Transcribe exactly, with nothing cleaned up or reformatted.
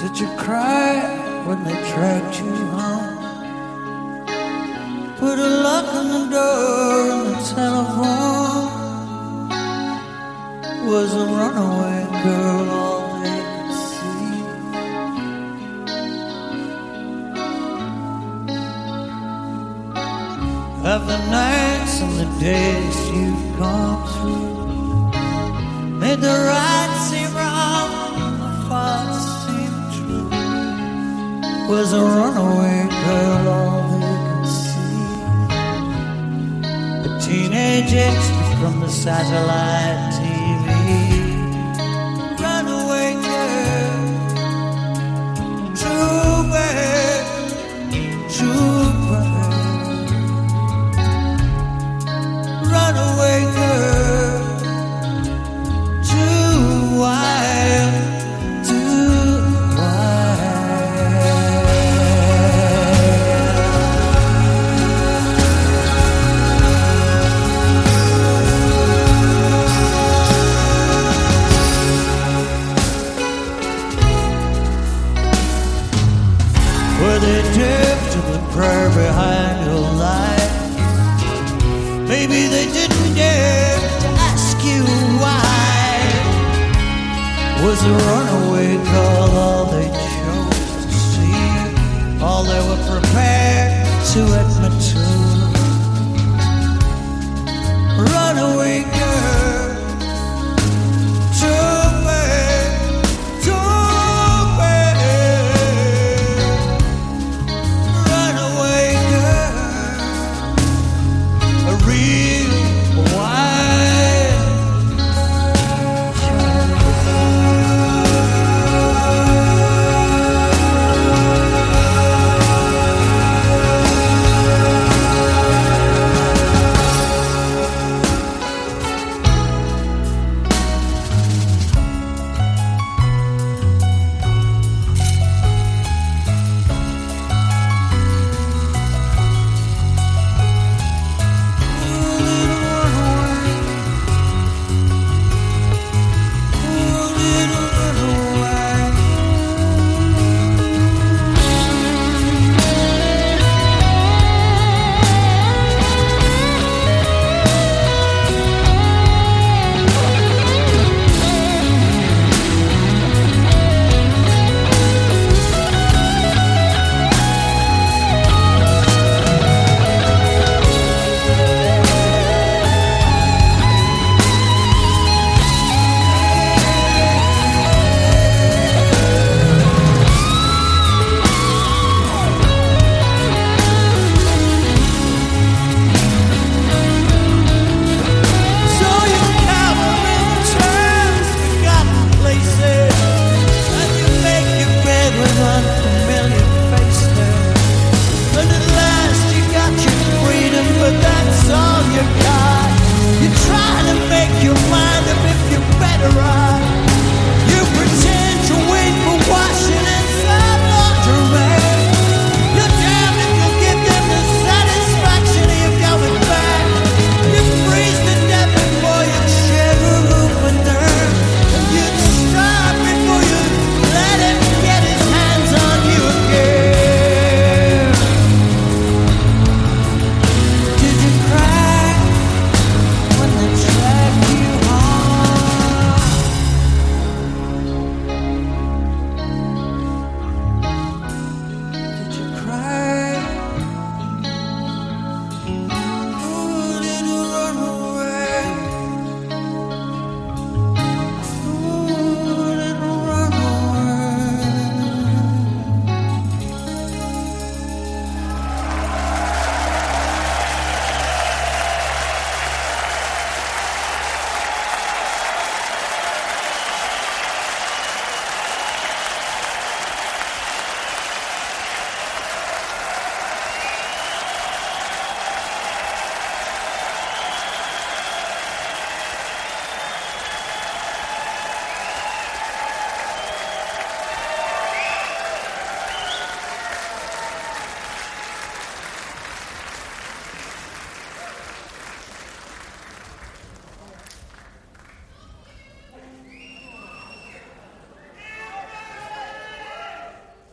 Did you cry when they dragged you home? Put a lock on the door and the telephone. Was a runaway girl all they could see? Have the nights and the days you've gone through made the right seem wrong and the false seem true? Was a runaway girl all they could see? A teenage extra from the satellite T V. Runaway girl, true bird, true bird. Runaway girl, too wild, too were they deaf to the prayer behind your life? Maybe they didn't dare to ask you why. Was a runaway girl all they chose to see? All they were prepared to admit to?